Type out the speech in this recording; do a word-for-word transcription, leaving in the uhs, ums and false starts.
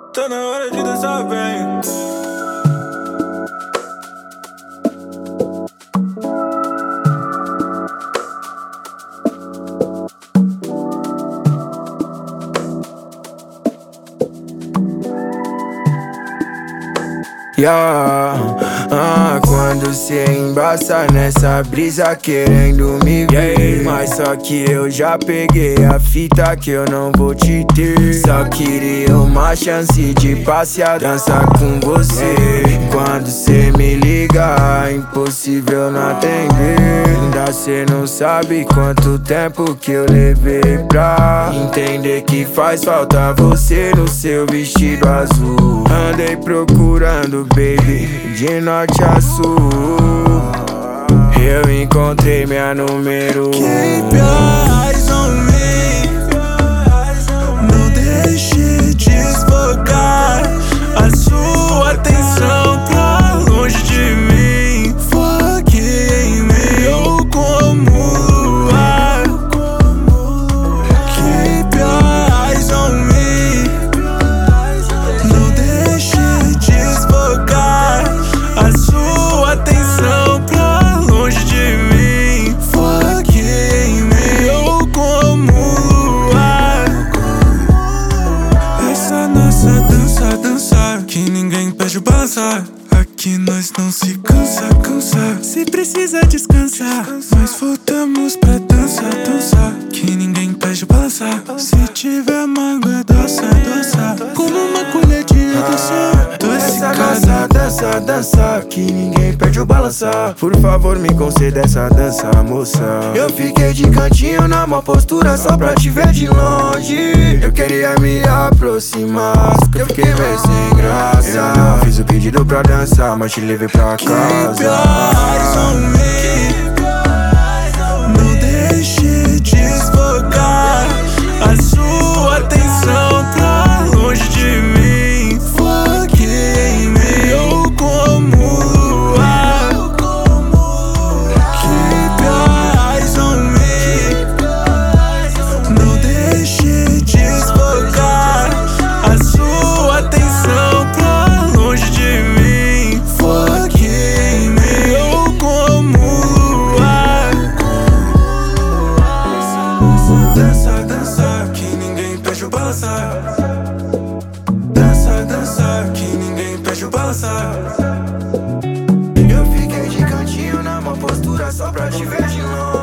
Tá na hora de dançar bem. Yeah, ah, quando cê embaça nessa brisa querendo me ver, mas só que eu já peguei a fita que eu não vou te ter. Só queria uma chance de passear, dançar com você. Quando cê me liga, é impossível não atender. Ainda cê não sabe quanto tempo que eu levei pra entender que faz falta você no seu vestido azul. Andei procurando, baby, de norte a sul. Eu encontrei minha número. Keep your eyes on me. Não deixe desfocar a sua atenção pra longe de mim. Foque em mim, eu como luar. Keep your eyes on me. Não deixe desfocar a sua atenção pra longe de mim. Foque em mim, eu como luar. Essa nossa dança, dançar, que ninguém pede o balançar. Aqui nós não se cansa, cansa. Se precisa descansar, nós voltamos pra dançar, dançar. Que ninguém pede o balançar. Se tiver mágoa, doça, doça. Como uma colher de adoçar. Essa nossa dança, dança, que ninguém perde o balançar. Por favor, me conceda essa dança, moça. Eu fiquei de cantinho na má postura só pra te ver de longe. Eu queria me aproximar, só que eu fiquei meio sem graça. Eu não fiz o pedido pra dançar, mas te levei pra Keep your casa. eyes on me. Não deixe desfocar a sua atenção pra longe de mim. Foque em mim, eu como luar. Keep your eyes on me. Não deixe desfocar a sua atenção pra longe de mim. Foque em mim, eu como luar. Dança, dança, que ninguém pede o balançar. Dança, dança, que ninguém pede o balançar. Eu fiquei de cantinho na má postura só pra te ver de longe.